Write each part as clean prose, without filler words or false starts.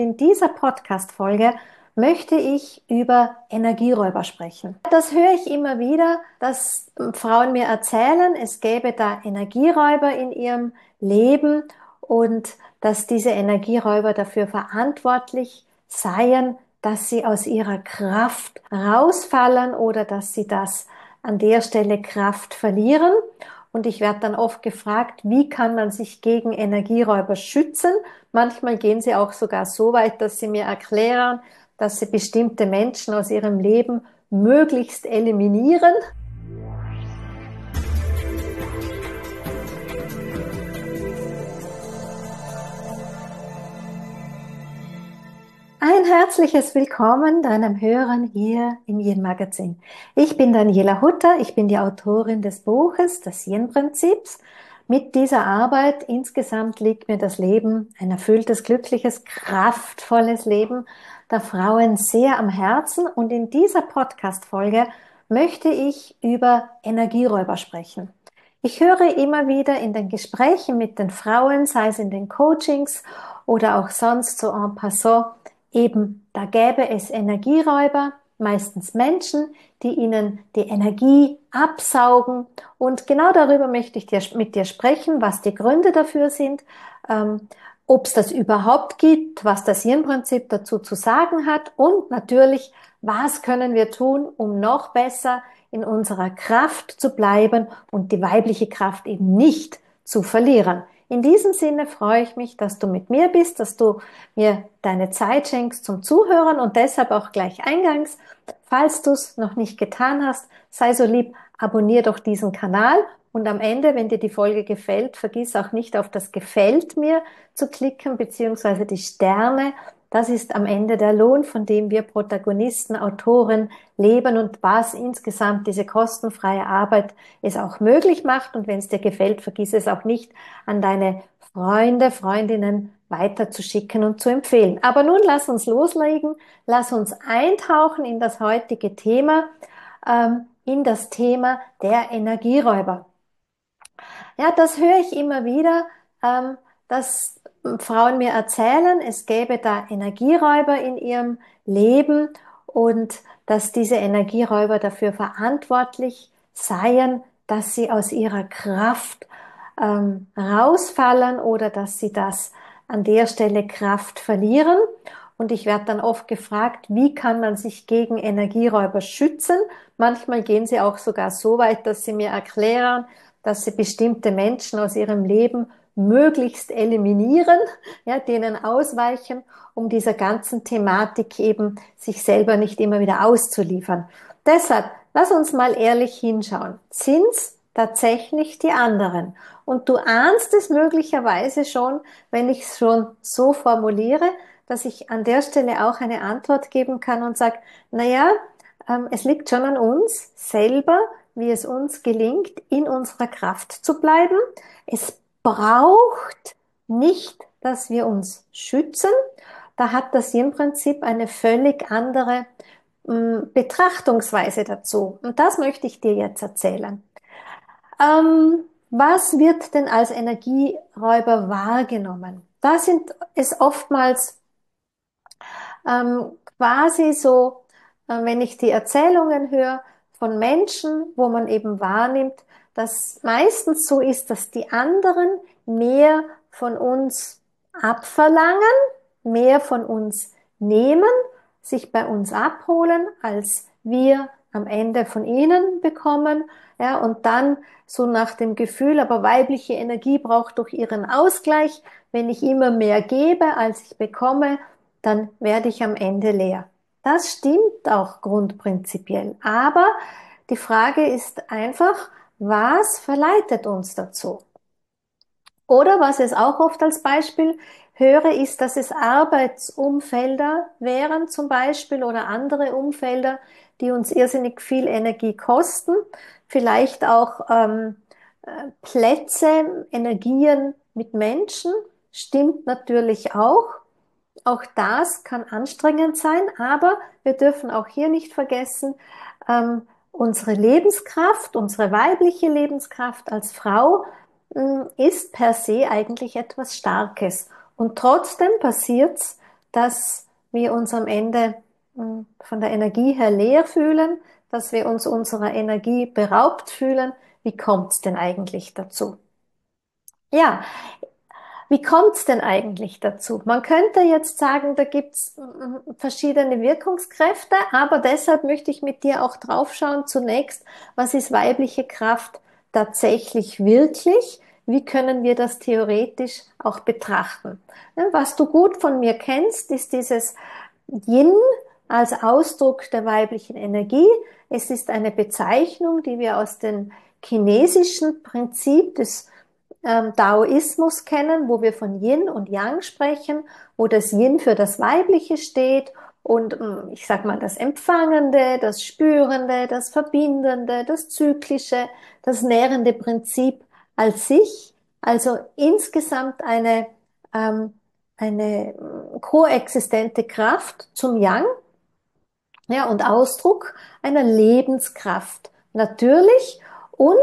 In dieser Podcast-Folge möchte ich über Energieräuber sprechen. Das höre ich immer wieder, dass Frauen mir erzählen, es gäbe da Energieräuber in ihrem Leben und dass diese Energieräuber dafür verantwortlich seien, dass sie aus ihrer Kraft rausfallen oder dass sie das an der Stelle Kraft verlieren. Und ich werde dann oft gefragt, wie kann man sich gegen Energieräuber schützen? Manchmal gehen sie auch sogar so weit, dass sie mir erklären, dass sie bestimmte Menschen aus ihrem Leben möglichst eliminieren. Ein herzliches Willkommen deinem Hören hier im Yin Magazin. Ich bin Daniela Hutter, ich bin die Autorin des Buches des Yin Prinzips. Mit dieser Arbeit insgesamt liegt mir das Leben, ein erfülltes, glückliches, kraftvolles Leben der Frauen sehr am Herzen. Und in dieser Podcast-Folge möchte ich über Energieräuber sprechen. Ich höre immer wieder in den Gesprächen mit den Frauen, sei es in den Coachings oder auch sonst so en passant, eben, da gäbe es Energieräuber, meistens Menschen, die ihnen die Energie absaugen. Und genau darüber möchte ich mit dir sprechen, was die Gründe dafür sind, ob es das überhaupt gibt, was das Yin-Prinzip dazu zu sagen hat und natürlich, was können wir tun, um noch besser in unserer Kraft zu bleiben und die weibliche Kraft eben nicht zu verlieren. In diesem Sinne freue ich mich, dass du mit mir bist, dass du mir deine Zeit schenkst zum Zuhören und deshalb auch gleich eingangs, falls du es noch nicht getan hast, sei so lieb, abonniere doch diesen Kanal und am Ende, wenn dir die Folge gefällt, vergiss auch nicht auf das Gefällt mir zu klicken, beziehungsweise die Sterne. Das ist am Ende der Lohn, von dem wir Protagonisten, Autoren leben und was insgesamt diese kostenfreie Arbeit es auch möglich macht. Und wenn es dir gefällt, vergiss es auch nicht, an deine Freunde, Freundinnen weiterzuschicken und zu empfehlen. Aber nun lass uns loslegen, lass uns eintauchen in das heutige Thema, in das Thema der Energieräuber. Ja, das höre ich immer wieder, dass Frauen mir erzählen, es gäbe da Energieräuber in ihrem Leben und dass diese Energieräuber dafür verantwortlich seien, dass sie aus ihrer Kraft rausfallen oder dass sie das an der Stelle Kraft verlieren. Und ich werde dann oft gefragt, wie kann man sich gegen Energieräuber schützen? Manchmal gehen sie auch sogar so weit, dass sie mir erklären, dass sie bestimmte Menschen aus ihrem Leben möglichst eliminieren, ja, denen ausweichen, um dieser ganzen Thematik eben sich selber nicht immer wieder auszuliefern. Deshalb, lass uns mal ehrlich hinschauen. Sind's tatsächlich die anderen? Und du ahnst es möglicherweise schon, wenn ich es schon so formuliere, dass ich an der Stelle auch eine Antwort geben kann und sage, naja, es liegt schon an uns selber, wie es uns gelingt, in unserer Kraft zu bleiben. Es braucht nicht, dass wir uns schützen. Da hat das Yin-Prinzip eine völlig andere Betrachtungsweise dazu. Und das möchte ich dir jetzt erzählen. Was wird denn als Energieräuber wahrgenommen? Da sind es oftmals quasi so, wenn ich die Erzählungen höre von Menschen, wo man eben wahrnimmt, dass meistens so ist, dass die anderen mehr von uns abverlangen, mehr von uns nehmen, sich bei uns abholen, als wir am Ende von ihnen bekommen, ja, und dann so nach dem Gefühl, aber weibliche Energie braucht doch ihren Ausgleich. Wenn ich immer mehr gebe, als ich bekomme, dann werde ich am Ende leer. Das stimmt auch grundprinzipiell. Aber die Frage ist einfach, was verleitet uns dazu? Oder was es auch oft als Beispiel höre, ist, dass es Arbeitsumfelder wären zum Beispiel oder andere Umfelder, die uns irrsinnig viel Energie kosten. Vielleicht auch Plätze, Energien mit Menschen, stimmt natürlich auch. Auch das kann anstrengend sein, aber wir dürfen auch hier nicht vergessen, unsere Lebenskraft, unsere weibliche Lebenskraft als Frau ist per se eigentlich etwas Starkes. Und trotzdem passiert's, dass wir uns am Ende von der Energie her leer fühlen, dass wir uns unserer Energie beraubt fühlen. Wie kommt es denn eigentlich dazu? Ja, wie kommt es denn eigentlich dazu? Man könnte jetzt sagen, da gibt es verschiedene Wirkungskräfte, aber deshalb möchte ich mit dir auch draufschauen zunächst, was ist weibliche Kraft tatsächlich wirklich? Wie können wir das theoretisch auch betrachten? Was du gut von mir kennst, ist dieses Yin als Ausdruck der weiblichen Energie. Es ist eine Bezeichnung, die wir aus dem chinesischen Prinzip des Daoismus kennen, wo wir von Yin und Yang sprechen, wo das Yin für das Weibliche steht und ich sag mal das Empfangende, das Spürende, das Verbindende, das Zyklische, das nährende Prinzip als sich, also insgesamt ähm, eine koexistente Kraft zum Yang, ja, und Ausdruck einer Lebenskraft. Natürlich. Und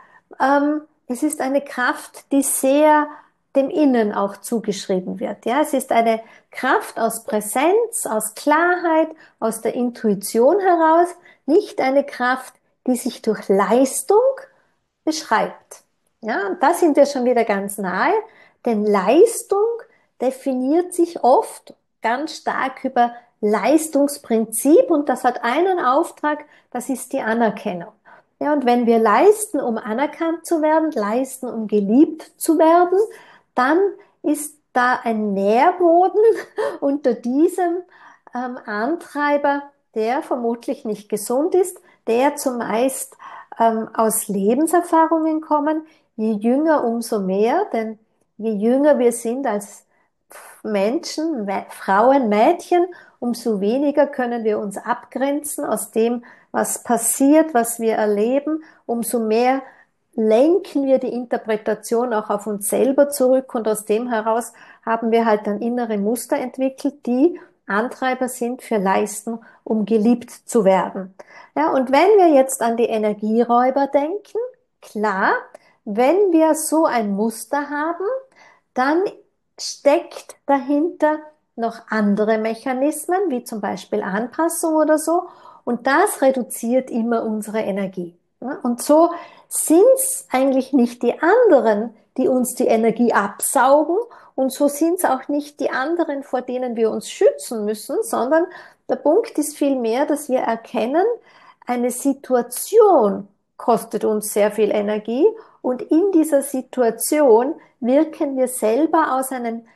es ist eine Kraft, die sehr dem Innen auch zugeschrieben wird. Ja, es ist eine Kraft aus Präsenz, aus Klarheit, aus der Intuition heraus, nicht eine Kraft, die sich durch Leistung beschreibt. Ja, und da sind wir schon wieder ganz nahe, denn Leistung definiert sich oft ganz stark über Leistungsprinzip und das hat einen Auftrag, das ist die Anerkennung. Ja, und wenn wir leisten, um anerkannt zu werden, leisten, um geliebt zu werden, dann ist da ein Nährboden unter diesem Antreiber, der vermutlich nicht gesund ist, der zumeist aus Lebenserfahrungen kommen. Je jünger, umso mehr, denn je jünger wir sind als Menschen, Frauen, Mädchen, umso weniger können wir uns abgrenzen aus dem, was passiert, was wir erleben, umso mehr lenken wir die Interpretation auch auf uns selber zurück und aus dem heraus haben wir halt dann innere Muster entwickelt, die Antreiber sind für Leisten, um geliebt zu werden. Ja, und wenn wir jetzt an die Energieräuber denken, klar, wenn wir so ein Muster haben, dann steckt dahinter noch andere Mechanismen, wie zum Beispiel Anpassung oder so. Und das reduziert immer unsere Energie. Und so sind es eigentlich nicht die anderen, die uns die Energie absaugen. Und so sind es auch nicht die anderen, vor denen wir uns schützen müssen, sondern der Punkt ist vielmehr, dass wir erkennen, eine Situation kostet uns sehr viel Energie und in dieser Situation wirken wir selber aus einem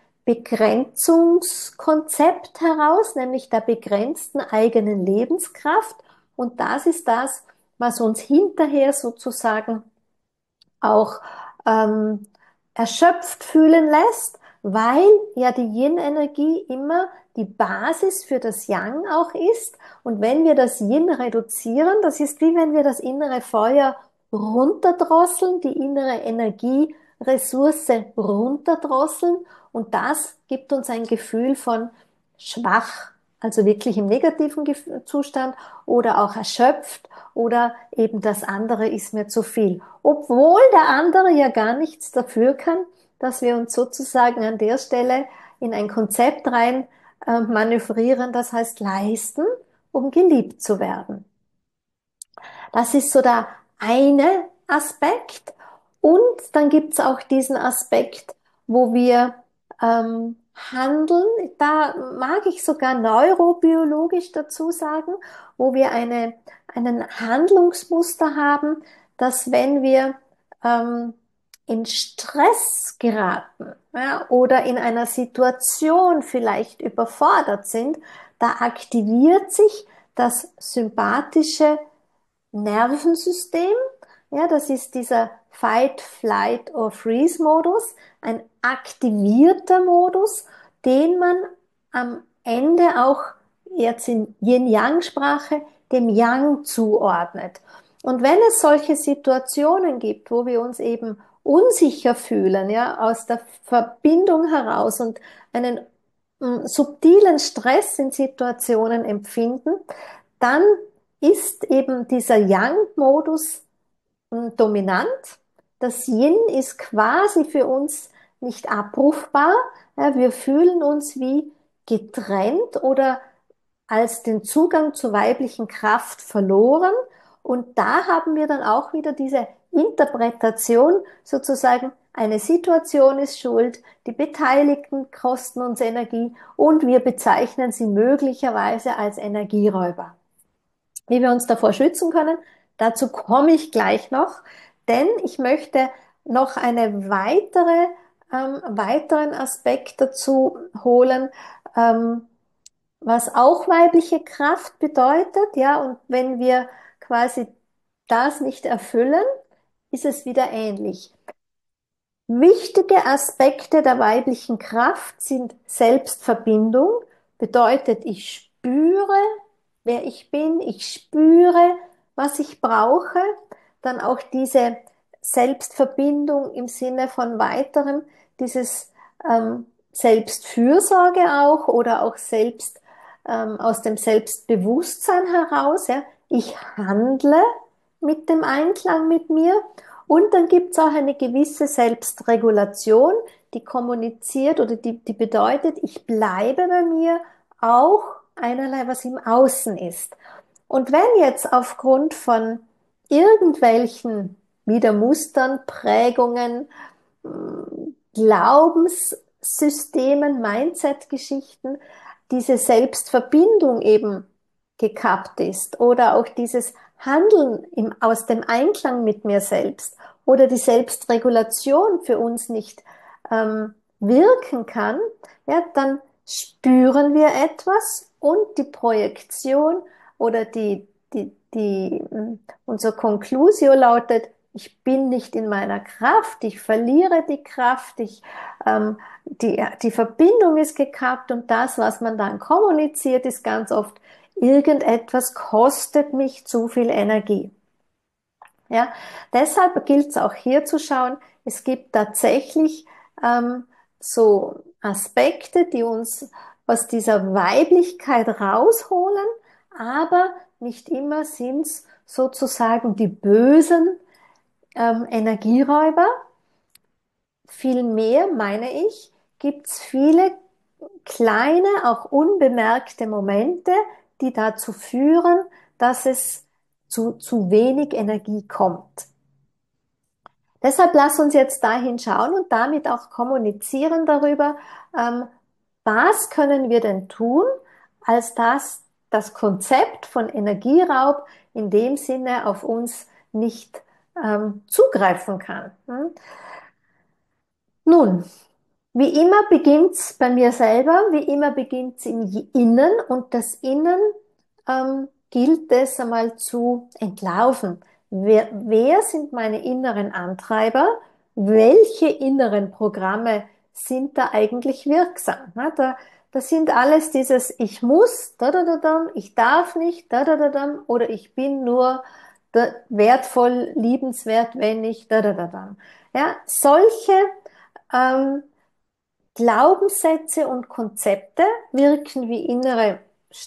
Begrenzungskonzept heraus, nämlich der begrenzten eigenen Lebenskraft. Und das ist das, was uns hinterher sozusagen auch ähm, erschöpft fühlen lässt, weil ja die Yin-Energie immer die Basis für das Yang auch ist. Und wenn wir das Yin reduzieren, das ist wie wenn wir das innere Feuer runterdrosseln, die innere Energieressource runterdrosseln. Und das gibt uns ein Gefühl von schwach, also wirklich im negativen Zustand oder auch erschöpft oder eben das andere ist mir zu viel. Obwohl der andere ja gar nichts dafür kann, dass wir uns sozusagen an der Stelle in ein Konzept rein manövrieren, das heißt leisten, um geliebt zu werden. Das ist so der eine Aspekt. Und dann gibt's auch diesen Aspekt, wo wir handeln. Da mag ich sogar neurobiologisch dazu sagen, wo wir einen Handlungsmuster haben, dass wenn wir in Stress geraten, ja, oder in einer Situation vielleicht überfordert sind, da aktiviert sich das sympathische Nervensystem. Ja, das ist dieser Fight, Flight or Freeze Modus, ein aktivierter Modus, den man am Ende auch jetzt in Yin-Yang-Sprache dem Yang zuordnet. Und wenn es solche Situationen gibt, wo wir uns eben unsicher fühlen, ja, aus der Verbindung heraus und einen subtilen Stress in Situationen empfinden, dann ist eben dieser Yang-Modus dominant. Das Yin ist quasi für uns nicht abrufbar. Ja, wir fühlen uns wie getrennt oder als den Zugang zur weiblichen Kraft verloren. Und da haben wir dann auch wieder diese Interpretation, sozusagen, eine Situation ist schuld, die Beteiligten kosten uns Energie und wir bezeichnen sie möglicherweise als Energieräuber. Wie wir uns davor schützen können, dazu komme ich gleich noch, denn ich möchte noch weiteren Aspekt dazu holen, was auch weibliche Kraft bedeutet, ja, und wenn wir quasi das nicht erfüllen, ist es wieder ähnlich. Wichtige Aspekte der weiblichen Kraft sind Selbstverbindung, bedeutet, ich spüre, wer ich bin, ich spüre, was ich brauche, dann auch diese Selbstverbindung im Sinne von weiterem, dieses Selbstfürsorge auch oder auch selbst aus dem Selbstbewusstsein heraus, ja, ich handle mit dem Einklang mit mir und dann gibt es auch eine gewisse Selbstregulation, die kommuniziert oder die bedeutet, ich bleibe bei mir auch einerlei, was im Außen ist. Und wenn jetzt aufgrund von irgendwelchen wieder Mustern, Prägungen, Glaubenssystemen, Mindset-Geschichten, diese Selbstverbindung eben gekappt ist oder auch dieses Handeln aus dem Einklang mit mir selbst oder die Selbstregulation für uns nicht wirken kann, ja, dann spüren wir etwas und die Projektion oder unser Conclusio lautet, ich bin nicht in meiner Kraft, ich verliere die Kraft, die Verbindung ist gekappt und das, was man dann kommuniziert, ist ganz oft, irgendetwas kostet mich zu viel Energie. Ja, deshalb gilt es auch hier zu schauen, es gibt tatsächlich so Aspekte, die uns aus dieser Weiblichkeit rausholen, aber nicht immer sind es sozusagen die bösen Energieräuber. Vielmehr, meine ich, gibt es viele kleine, auch unbemerkte Momente, die dazu führen, dass es zu wenig Energie kommt. Deshalb lass uns jetzt dahin schauen und damit auch kommunizieren darüber, ähm, was können wir denn tun, als dass das Konzept von Energieraub in dem Sinne auf uns nicht zugreifen kann. Nun, wie immer beginnt's bei mir selber, wie immer beginnt's im Innen und das Innen gilt es einmal zu entlaufen. Wer sind meine inneren Antreiber? Welche inneren Programme sind da eigentlich wirksam? Da sind alles dieses Ich muss, ich darf nicht, oder ich bin nur wertvoll, liebenswert, wenn ich, Ja, solche ähm, Glaubenssätze und Konzepte wirken wie innere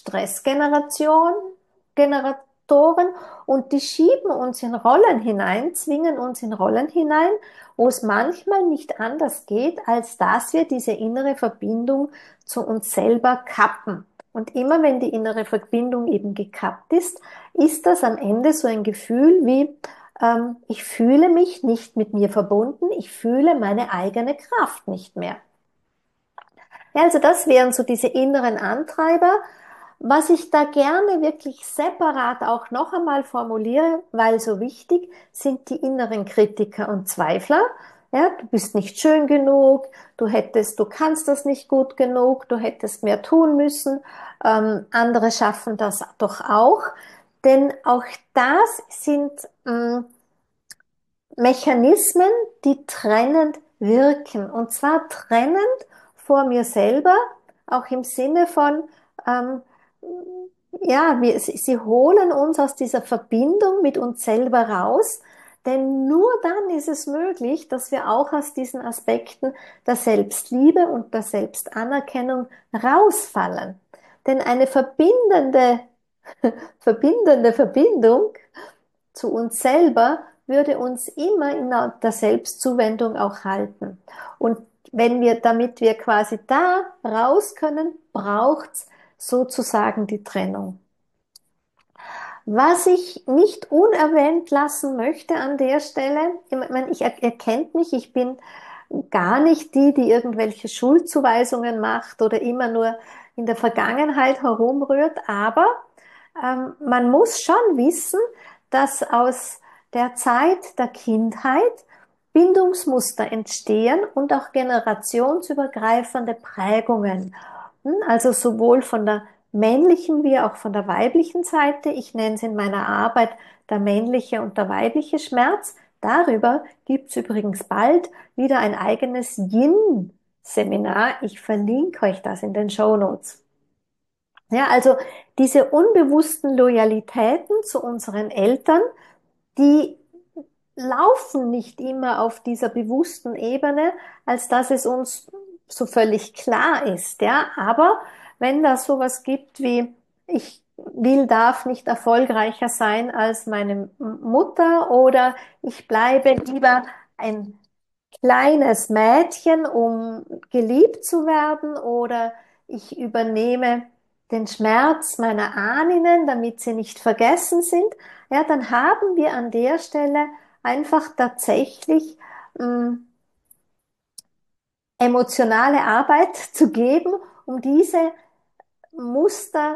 Generatoren und die schieben uns in Rollen hinein, zwingen uns in Rollen hinein, wo es manchmal nicht anders geht, als dass wir diese innere Verbindung zu uns selber kappen. Und immer wenn die innere Verbindung eben gekappt ist das am Ende so ein Gefühl wie, ich fühle mich nicht mit mir verbunden, ich fühle meine eigene Kraft nicht mehr. Ja, also das wären so diese inneren Antreiber. Was ich da gerne wirklich separat auch noch einmal formuliere, weil so wichtig, sind die inneren Kritiker und Zweifler. Ja, du bist nicht schön genug, du kannst das nicht gut genug, du hättest mehr tun müssen. Andere schaffen das doch auch. Denn auch das sind Mechanismen, die trennend wirken. Und zwar trennend vor mir selber, auch im Sinne von, ähm, ja, sie holen uns aus dieser Verbindung mit uns selber raus, denn nur dann ist es möglich, dass wir auch aus diesen Aspekten der Selbstliebe und der Selbstanerkennung rausfallen. Denn eine verbindende Verbindung zu uns selber würde uns immer in der Selbstzuwendung auch halten. Und damit wir quasi da raus können, braucht's sozusagen die Trennung. Was ich nicht unerwähnt lassen möchte an der Stelle, ich meine, ihr kennt mich, ich bin gar nicht die, die irgendwelche Schuldzuweisungen macht oder immer nur in der Vergangenheit herumrührt, aber man muss schon wissen, dass aus der Zeit der Kindheit Bindungsmuster entstehen und auch generationsübergreifende Prägungen. Also sowohl von der männlichen wie auch von der weiblichen Seite. Ich nenne es in meiner Arbeit der männliche und der weibliche Schmerz. Darüber gibt es übrigens bald wieder ein eigenes Yin-Seminar. Ich verlinke euch das in den Shownotes. Ja, also diese unbewussten Loyalitäten zu unseren Eltern, die laufen nicht immer auf dieser bewussten Ebene, als dass es uns so völlig klar ist, ja. Aber wenn da sowas gibt wie, ich darf nicht erfolgreicher sein als meine Mutter oder ich bleibe lieber ein kleines Mädchen, um geliebt zu werden, oder ich übernehme den Schmerz meiner Ahnen, damit sie nicht vergessen sind, ja, dann haben wir an der Stelle einfach tatsächlich emotionale Arbeit zu geben, um diese Muster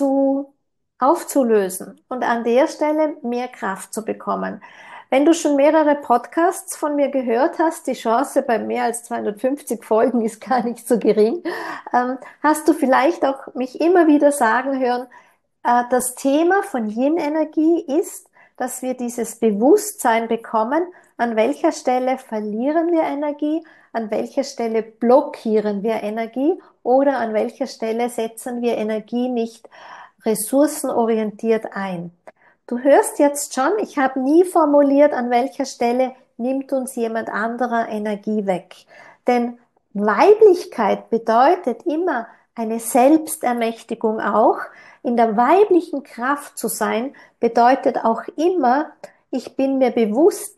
aufzulösen und an der Stelle mehr Kraft zu bekommen. Wenn du schon mehrere Podcasts von mir gehört hast, die Chance bei mehr als 250 Folgen ist gar nicht so gering, hast du vielleicht auch mich immer wieder sagen hören, das Thema von Yin-Energie ist, dass wir dieses Bewusstsein bekommen, an welcher Stelle verlieren wir Energie, an welcher Stelle blockieren wir Energie oder an welcher Stelle setzen wir Energie nicht ressourcenorientiert ein. Du hörst jetzt schon, ich habe nie formuliert, an welcher Stelle nimmt uns jemand anderer Energie weg. Denn Weiblichkeit bedeutet immer eine Selbstermächtigung auch. In der weiblichen Kraft zu sein, bedeutet auch immer, ich bin mir bewusst,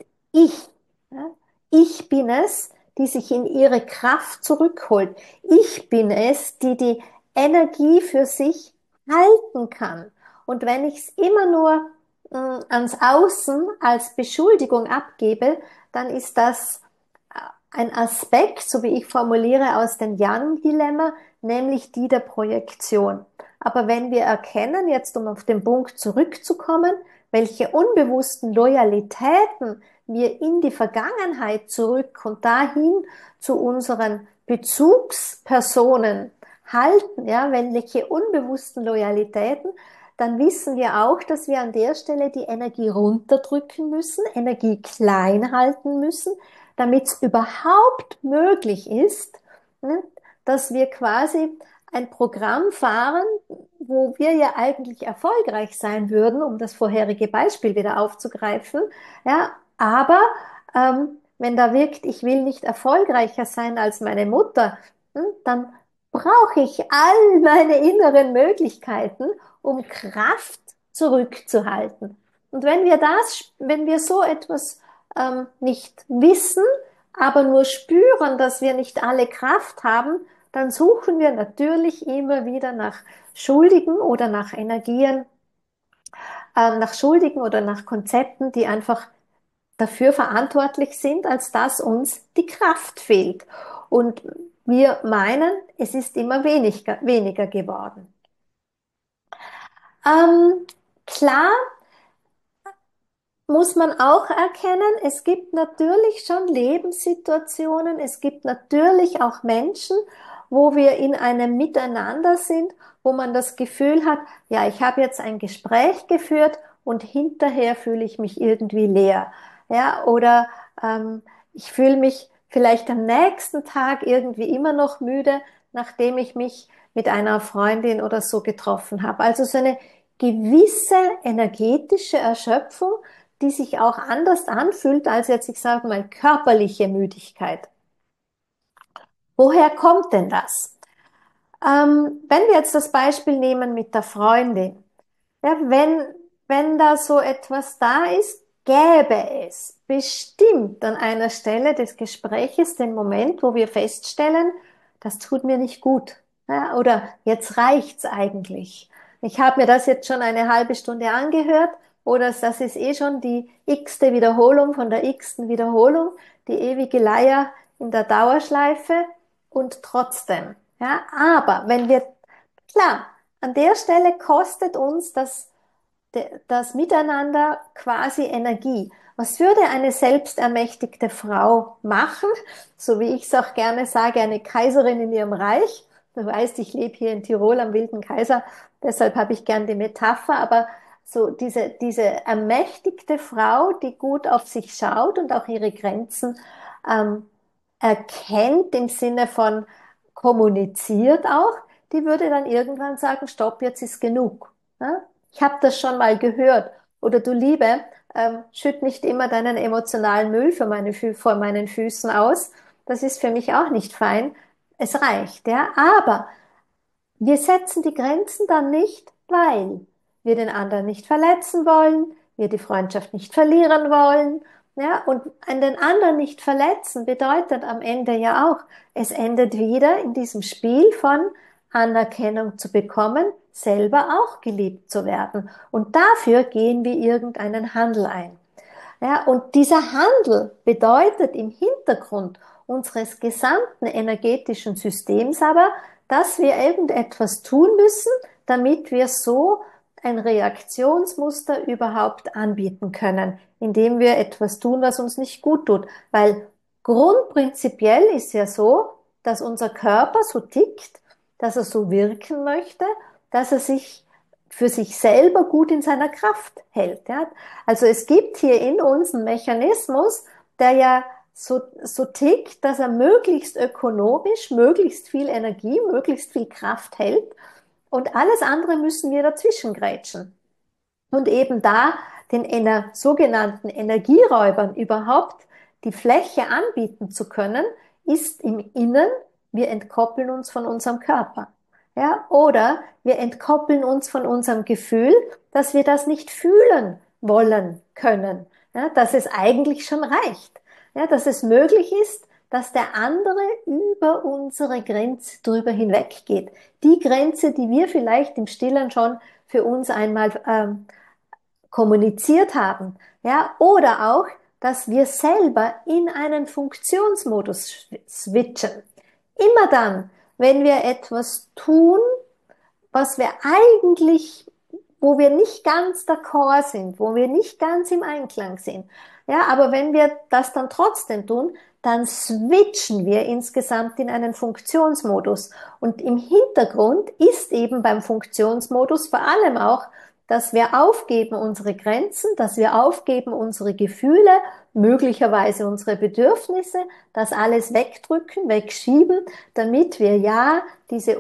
ja, ich bin es, die sich in ihre Kraft zurückholt. Ich bin es, die die Energie für sich halten kann. Und wenn ich es immer nur ans Außen als Beschuldigung abgebe, dann ist das ein Aspekt, so wie ich formuliere, aus dem Yang-Dilemma, nämlich die der Projektion. Aber wenn wir erkennen, jetzt um auf den Punkt zurückzukommen, welche unbewussten Loyalitäten wir in die Vergangenheit zurück und dahin zu unseren Bezugspersonen halten, ja, welche unbewussten Loyalitäten, dann wissen wir auch, dass wir an der Stelle die Energie runterdrücken müssen, Energie klein halten müssen, damit es überhaupt möglich ist, ne, dass wir quasi ein Programm fahren, wo wir ja eigentlich erfolgreich sein würden, um das vorherige Beispiel wieder aufzugreifen, ja, aber wenn da wirkt, ich will nicht erfolgreicher sein als meine Mutter, dann brauche ich all meine inneren Möglichkeiten, um Kraft zurückzuhalten. Und wenn wir so etwas nicht wissen, aber nur spüren, dass wir nicht alle Kraft haben, dann suchen wir natürlich immer wieder nach Schuldigen oder nach Energien, nach Schuldigen oder nach Konzepten, die einfach dafür verantwortlich sind, als dass uns die Kraft fehlt. Und wir meinen, es ist immer weniger geworden. Klar muss man auch erkennen, es gibt natürlich schon Lebenssituationen, es gibt natürlich auch Menschen, wo wir in einem Miteinander sind, wo man das Gefühl hat, ja, ich habe jetzt ein Gespräch geführt und hinterher fühle ich mich irgendwie leer. Ja, oder ich fühle mich vielleicht am nächsten Tag irgendwie immer noch müde, nachdem ich mich mit einer Freundin oder so getroffen habe. Also so eine gewisse energetische Erschöpfung, die sich auch anders anfühlt als jetzt, ich sage mal, körperliche Müdigkeit. Woher kommt denn das? Wenn wir jetzt das Beispiel nehmen mit der Freundin, ja, wenn da so etwas da ist, gäbe es bestimmt an einer Stelle des Gespräches den Moment, wo wir feststellen, das tut mir nicht gut. Ja, oder jetzt reicht's eigentlich. Ich habe mir das jetzt schon eine halbe Stunde angehört oder das ist eh schon die x-te Wiederholung von der x-ten Wiederholung, die ewige Leier in der Dauerschleife und trotzdem. Ja, aber wenn wir, klar, an der Stelle kostet uns das Miteinander quasi Energie. Was würde eine selbstermächtigte Frau machen? So wie ich es auch gerne sage, eine Kaiserin in ihrem Reich. Du weißt, ich lebe hier in Tirol am Wilden Kaiser, deshalb habe ich gern die Metapher, aber so diese ermächtigte Frau, die gut auf sich schaut und auch ihre Grenzen ähm, erkennt im Sinne von kommuniziert auch, die würde dann irgendwann sagen, stopp, jetzt ist genug. Ja? Ich habe das schon mal gehört. Oder du Liebe, schütt nicht immer deinen emotionalen Müll vor meinen Füßen aus. Das ist für mich auch nicht fein. Es reicht, ja. Aber wir setzen die Grenzen dann nicht, weil wir den anderen nicht verletzen wollen, wir die Freundschaft nicht verlieren wollen, ja, und an den anderen nicht verletzen bedeutet am Ende ja auch, es endet wieder in diesem Spiel von Anerkennung zu bekommen, selber auch geliebt zu werden. Und dafür gehen wir irgendeinen Handel ein. Ja, und dieser Handel bedeutet im Hintergrund unseres gesamten energetischen Systems aber, dass wir irgendetwas tun müssen, damit wir so ein Reaktionsmuster überhaupt anbieten können, indem wir etwas tun, was uns nicht gut tut. Weil grundprinzipiell ist ja so, dass unser Körper so tickt, dass er so wirken möchte, dass er sich für sich selber gut in seiner Kraft hält. Ja? Also es gibt hier in uns einen Mechanismus, der ja so tickt, dass er möglichst ökonomisch, möglichst viel Energie, möglichst viel Kraft hält und alles andere müssen wir dazwischen grätschen. Und eben da den sogenannten Energieräubern überhaupt die Fläche anbieten zu können, ist im Innen, wir entkoppeln uns von unserem Körper. Ja, oder wir entkoppeln uns von unserem Gefühl, dass wir das nicht fühlen wollen können. Ja, dass es eigentlich schon reicht. Ja, dass es möglich ist, dass der andere über unsere Grenze drüber hinweggeht. Die Grenze, die wir vielleicht im Stillen schon für uns einmal kommuniziert haben. Ja, oder auch, dass wir selber in einen Funktionsmodus switchen. Immer dann, wenn wir etwas tun, was wir eigentlich, wo wir nicht ganz d'accord sind, wo wir nicht ganz im Einklang sind. Ja, aber wenn wir das dann trotzdem tun, dann switchen wir insgesamt in einen Funktionsmodus. Und im Hintergrund ist eben beim Funktionsmodus vor allem auch, dass wir aufgeben unsere Grenzen, dass wir aufgeben unsere Gefühle, möglicherweise unsere Bedürfnisse, das alles wegdrücken, wegschieben, damit wir ja diese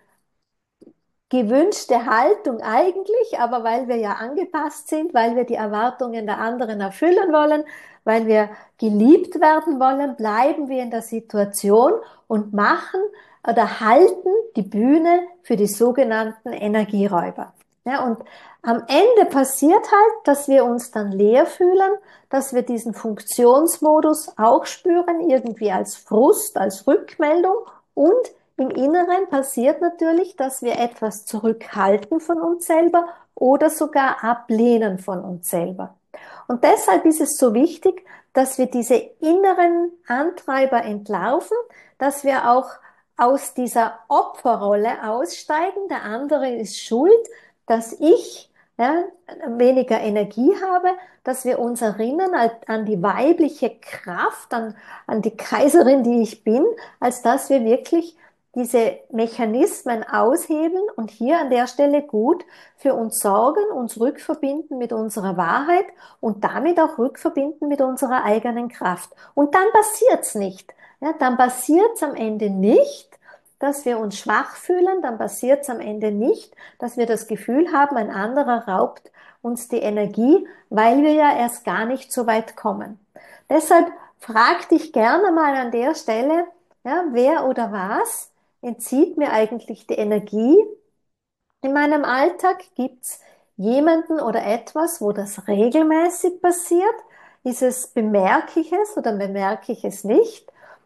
gewünschte Haltung eigentlich, aber weil wir ja angepasst sind, weil wir die Erwartungen der anderen erfüllen wollen, weil wir geliebt werden wollen, bleiben wir in der Situation und machen oder halten die Bühne für die sogenannten Energieräuber. Ja, und am Ende passiert halt, dass wir uns dann leer fühlen, dass wir diesen Funktionsmodus auch spüren, irgendwie als Frust, als Rückmeldung und im Inneren passiert natürlich, dass wir etwas zurückhalten von uns selber oder sogar ablehnen von uns selber. Und deshalb ist es so wichtig, dass wir diese inneren Antreiber entlarven, dass wir auch aus dieser Opferrolle aussteigen. Der andere ist schuld, dass ich ja, weniger Energie habe, dass wir uns erinnern an die weibliche Kraft, an die Kaiserin, die ich bin, als dass wir wirklich diese Mechanismen aushebeln und hier an der Stelle gut für uns sorgen, uns rückverbinden mit unserer Wahrheit und damit auch rückverbinden mit unserer eigenen Kraft. Und dann passiert's nicht. Ja, dann passiert's am Ende nicht, dass wir uns schwach fühlen, dann passiert's am Ende nicht, dass wir das Gefühl haben, ein anderer raubt uns die Energie, weil wir ja erst gar nicht so weit kommen. Deshalb frag dich gerne mal an der Stelle, ja, wer oder was entzieht mir eigentlich die Energie in meinem Alltag? Gibt's jemanden oder etwas, wo das regelmäßig passiert? Bemerke ich es oder bemerke ich es nicht?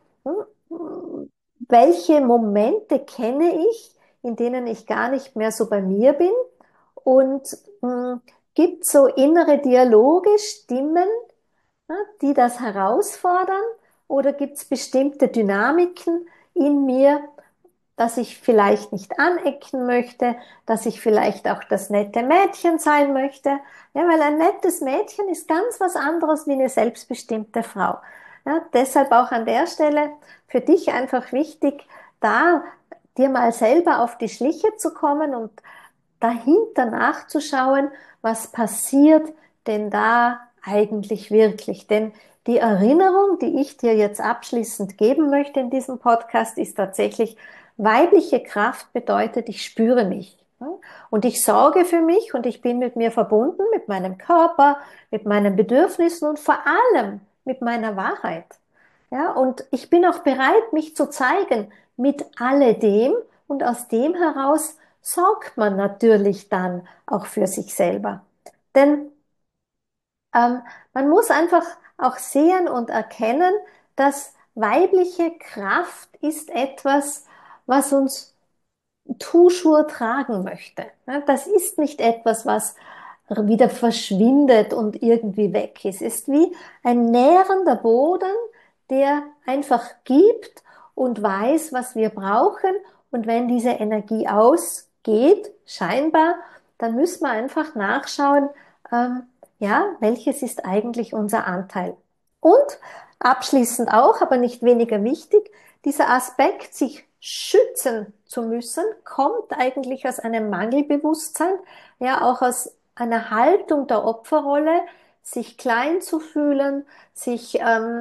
Welche Momente kenne ich, in denen ich gar nicht mehr so bei mir bin? Und gibt es so innere Dialoge, Stimmen, ja, die das herausfordern? Oder gibt es bestimmte Dynamiken in mir, dass ich vielleicht nicht anecken möchte, dass ich vielleicht auch das nette Mädchen sein möchte? Ja, weil ein nettes Mädchen ist ganz was anderes wie eine selbstbestimmte Frau. Ja, deshalb auch an der Stelle für dich einfach wichtig, da dir mal selber auf die Schliche zu kommen und dahinter nachzuschauen, was passiert denn da eigentlich wirklich. Denn die Erinnerung, die ich dir jetzt abschließend geben möchte in diesem Podcast, ist tatsächlich, weibliche Kraft bedeutet, ich spüre mich. Und ich sorge für mich und ich bin mit mir verbunden, mit meinem Körper, mit meinen Bedürfnissen und vor allem mit meiner Wahrheit. Ja, und ich bin auch bereit, mich zu zeigen mit alledem, und aus dem heraus sorgt man natürlich dann auch für sich selber. Denn ähm, man muss einfach auch sehen und erkennen, dass weibliche Kraft ist etwas, was uns Tuschur tragen möchte. Ja, das ist nicht etwas, was wieder verschwindet und irgendwie weg ist. Es ist wie ein nährender Boden, der einfach gibt und weiß, was wir brauchen. Und wenn diese Energie ausgeht, scheinbar, dann müssen wir einfach nachschauen, ja, welches ist eigentlich unser Anteil. Und abschließend auch, aber nicht weniger wichtig, dieser Aspekt, sich schützen zu müssen, kommt eigentlich aus einem Mangelbewusstsein, ja auch aus einer Haltung der Opferrolle, sich klein zu fühlen, sich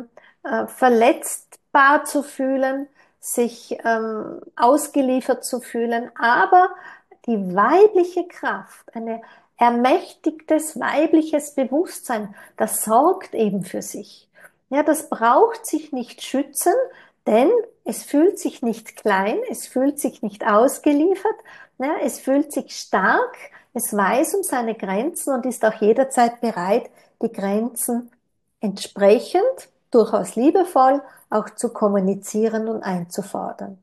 verletzbar zu fühlen, sich ausgeliefert zu fühlen. Aber die weibliche Kraft, eine ermächtigtes weibliches Bewusstsein, das sorgt eben für sich. Ja, das braucht sich nicht schützen, denn es fühlt sich nicht klein, es fühlt sich nicht ausgeliefert, ja, es fühlt sich stark, es weiß um seine Grenzen und ist auch jederzeit bereit, die Grenzen entsprechend, durchaus liebevoll, auch zu kommunizieren und einzufordern.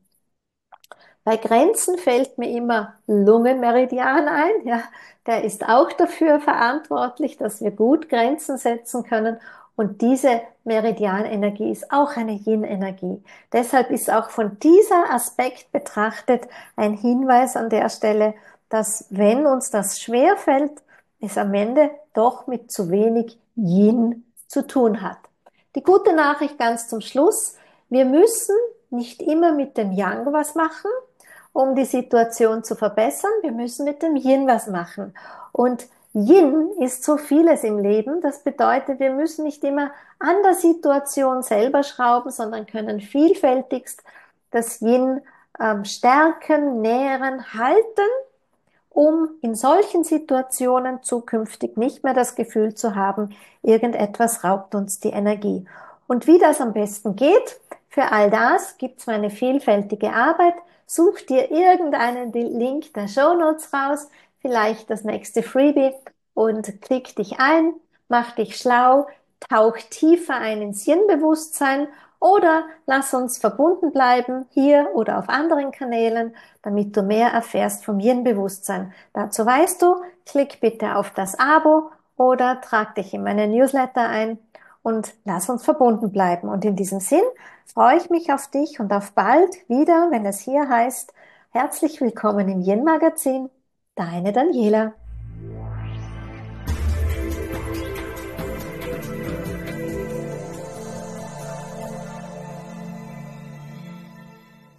Bei Grenzen fällt mir immer Lungenmeridian ein. Ja, der ist auch dafür verantwortlich, dass wir gut Grenzen setzen können. Und diese Meridianenergie ist auch eine Yin-Energie. Deshalb ist auch von dieser Aspekt betrachtet ein Hinweis an der Stelle, dass wenn uns das schwerfällt, es am Ende doch mit zu wenig Yin zu tun hat. Die gute Nachricht ganz zum Schluss: Wir müssen nicht immer mit dem Yang was machen, um die Situation zu verbessern. Wir müssen mit dem Yin was machen. Und Yin ist so vieles im Leben. Das bedeutet, wir müssen nicht immer an der Situation selber schrauben, sondern können vielfältigst das Yin stärken, nähren, halten, um in solchen Situationen zukünftig nicht mehr das Gefühl zu haben, irgendetwas raubt uns die Energie. Und wie das am besten geht, für all das gibt's meine vielfältige Arbeit. Such dir irgendeinen Link der Shownotes raus, vielleicht das nächste Freebie, und klick dich ein, mach dich schlau, tauch tiefer ein ins Yin-Bewusstsein oder lass uns verbunden bleiben, hier oder auf anderen Kanälen, damit du mehr erfährst vom Yin-Bewusstsein. Dazu weißt du, klick bitte auf das Abo oder trag dich in meine Newsletter ein und lass uns verbunden bleiben. Und in diesem Sinn freue ich mich auf dich und auf bald wieder, wenn es hier heißt, herzlich willkommen im Yin-Magazin, deine Daniela.